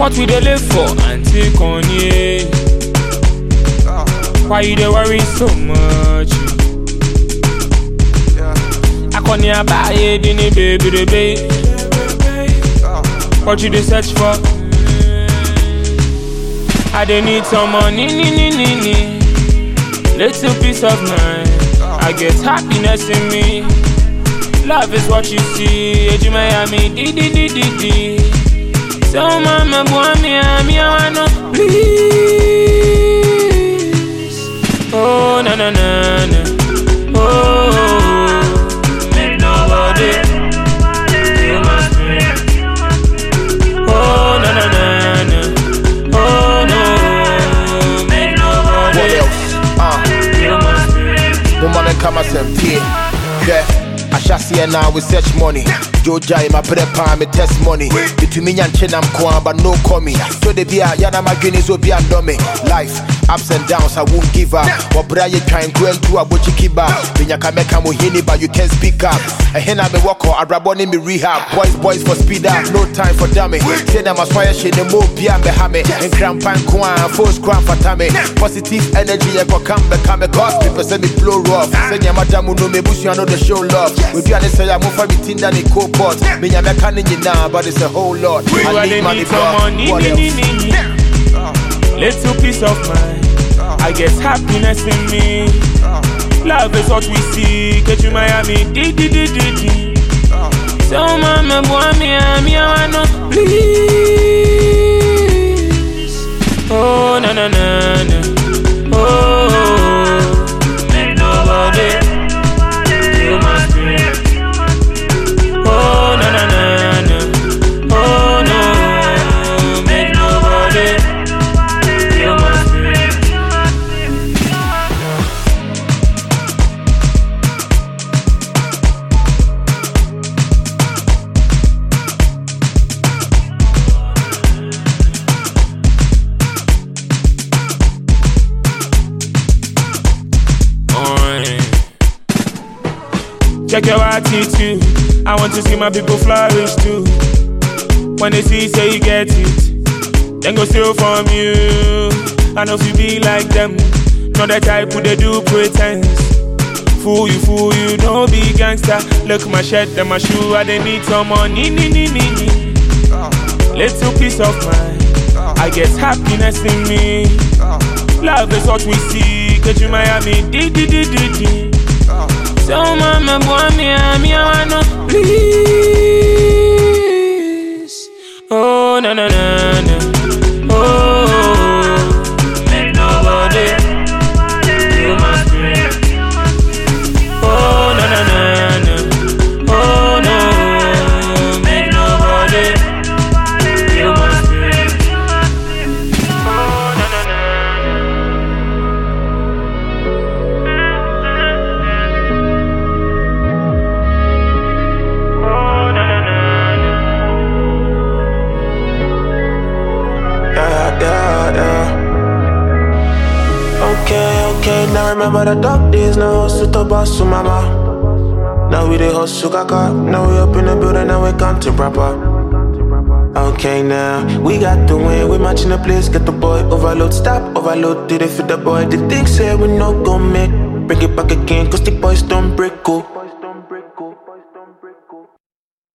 What we dey live for? Auntie Kanye. Why you dey worry so much? I can't hear about it, baby, baby. What you dey search for? I dey need some money, little peace of mind. I get happiness in me. Love is what you see. Eji Miami, di. So mama, boy, me, I wanna please. Oh, na. Oh, make nobody. You must be. Oh, na. Oh, no. Make nobody. What else? You must be. Woman, come and say, yeah. I shall see her now with such money. Joja in my prepare me test money. Between me and Chenam Kwan, but no coming. So they be a Yana Maginis will be a dummy. Life, ups and downs, I won't give up. Or Brian trying to enter a Bochikiba. Then you can make a Mohini, but you can't speak up. A henna me walk or a raboni me rehab. Boys for speed up, no time for dummy. Say them as fire shit, the more Pia Behame. And Crampan Kwan, force cram for Tammy. Positive energy, I can become a cause. People say me blow rough. Say your madam no me bush, you know the show love. With you, I say I'm moving me tin than a cold pot. Me ya me canning you now, but it's a whole lot. I need money, little peace of mind. I get happiness in me. Love is what we see. Get you Miami, di. So mama, boy, me, I wanna please. Oh, na. Oh, make nobody. You must be. Oh, na. Oh, no. Make nobody. You must be. Check your attitude. I want to see my people flourish too. When they see, say you get it, then go steal from you. I know if you be like them, not the type who they do pretense. Fool you, don't be gangster. Look my shirt and my shoe, I they need some money, little peace of mind. I get happiness in me. Love is what we see. Get you Miami, di. So mama, boy, me, I wanna please. Oh, na. Oh, make nobody. You must be. Oh, na. Oh, no. Make nobody. You must be. Oh, na. Okay, now remember the dark days, now hustle to boss to mama. Now we the hustle kaka, now we up in the building, now we counting proper. Okay now, we got the win, we matching the place, get the boy overload, stop, overload, did it for the boy, the thing say we no go make. Bring it back again, cause the boys don't break, go.